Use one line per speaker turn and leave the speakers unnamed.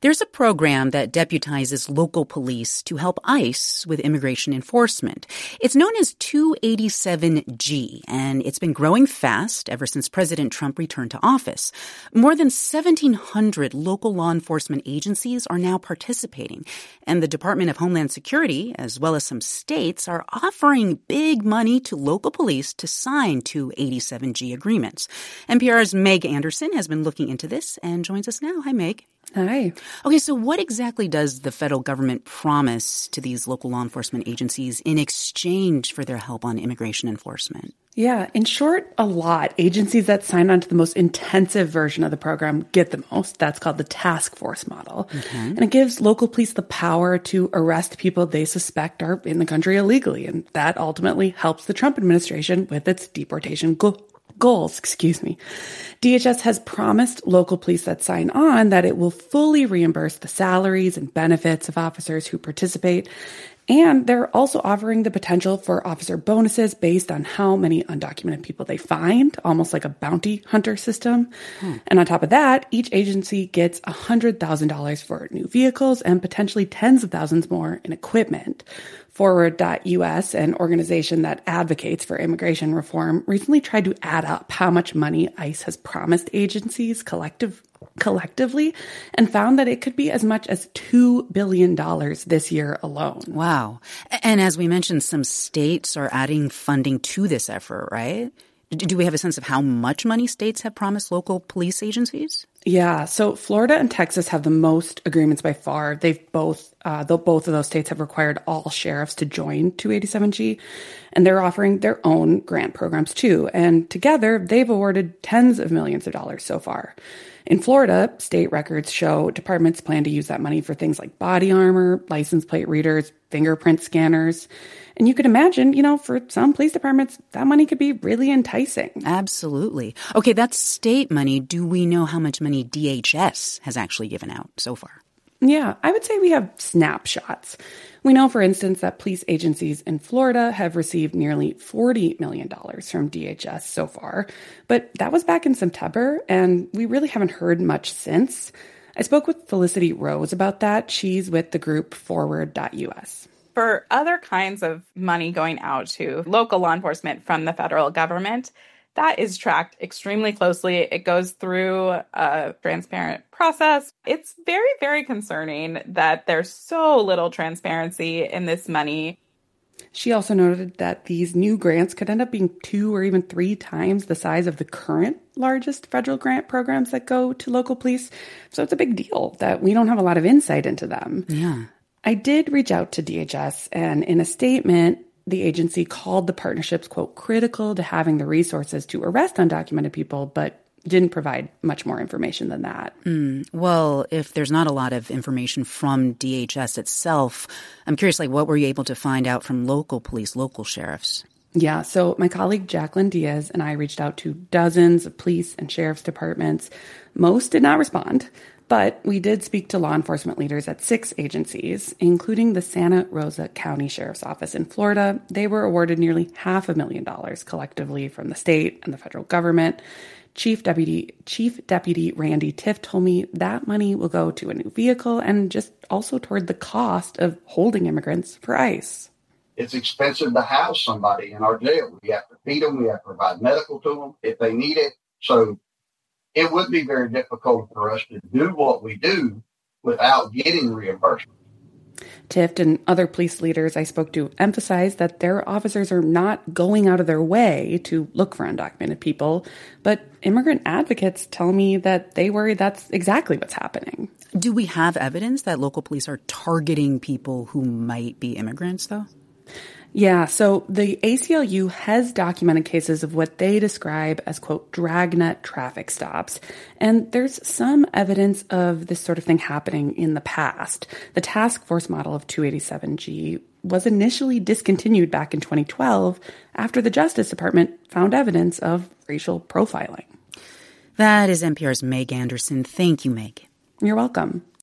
There's a program that deputizes local police to help ICE with immigration enforcement. It's known as 287G, and it's been growing fast ever since President Trump returned to office. More than 1,700 local law enforcement agencies are now participating, and the Department of Homeland Security, as well as some states, are offering big money to local police to sign 287G agreements. NPR's Meg Anderson has been looking into this and joins us now. Hi, Meg.
Hi.
Okay, so what exactly does the federal government promise to these local law enforcement agencies in exchange for their help on immigration enforcement?
Yeah, in short, a lot. Agencies that sign on to the most intensive version of the program get the most. That's called the task force model. Okay. And it gives local police the power to arrest people they suspect are in the country illegally. And that ultimately helps the Trump administration with its deportation goals. DHS has promised local police that sign on that it will fully reimburse the salaries and benefits of officers who participate. And they're also offering the potential for officer bonuses based on how many undocumented people they find, almost like a bounty hunter system. And on top of that, each agency gets $100,000 for new vehicles and potentially tens of thousands more in equipment. Forward.us, an organization that advocates for immigration reform, recently tried to add up how much money ICE has promised agencies collectively and found that it could be as much as $2 billion this year alone.
Wow. And as we mentioned, some states are adding funding to this effort, right? Do we have a sense of how much money states have promised local police agencies?
Yeah, so Florida and Texas have the most agreements by far. They've both of those states have required all sheriffs to join 287G, and they're offering their own grant programs too. And together, they've awarded tens of millions of dollars so far. In Florida, state records show departments plan to use that money for things like body armor, license plate readers, fingerprint scanners. And you could imagine, for some police departments, that money could be really enticing.
Absolutely. Okay, that's state money. Do we know how much money DHS has actually given out so far?
Yeah, I would say we have snapshots. We know, for instance, that police agencies in Florida have received nearly $40 million from DHS so far. But that was back in September, and we really haven't heard much since. I spoke with Felicity Rose about that. She's with the group Forward.us.
For other kinds of money going out to local law enforcement from the federal government, that is tracked extremely closely. It goes through a transparent process. It's very, very concerning that there's so little transparency in this money.
She also noted that these new grants could end up being 2 or even 3 times the size of the current largest federal grant programs that go to local police. So it's a big deal that we don't have a lot of insight into them.
Yeah.
I did reach out to DHS, and in a statement, the agency called the partnerships, quote, critical to having the resources to arrest undocumented people, but didn't provide much more information than that.
Well, if there's not a lot of information from DHS itself, I'm curious, what were you able to find out from local police, local sheriffs?
Yeah, so my colleague Jacqueline Diaz and I reached out to dozens of police and sheriff's departments. Most did not respond. But we did speak to law enforcement leaders at 6 agencies, including the Santa Rosa County Sheriff's Office in Florida. They were awarded nearly $500,000 collectively from the state and the federal government. Chief Deputy Randy Tiff told me that money will go to a new vehicle and just also toward the cost of holding immigrants for ICE.
It's expensive to house somebody in our jail. We have to feed them. We have to provide medical to them if they need it. So it would be very difficult for us to do what we do without getting reimbursement.
Tift and other police leaders I spoke to emphasized that their officers are not going out of their way to look for undocumented people, but immigrant advocates tell me that they worry that's exactly what's happening.
Do we have evidence that local police are targeting people who might be immigrants, though?
Yeah, so the ACLU has documented cases of what they describe as, quote, dragnet traffic stops. And there's some evidence of this sort of thing happening in the past. The task force model of 287G was initially discontinued back in 2012 after the Justice Department found evidence of racial profiling.
That is NPR's Meg Anderson. Thank you, Meg.
You're welcome.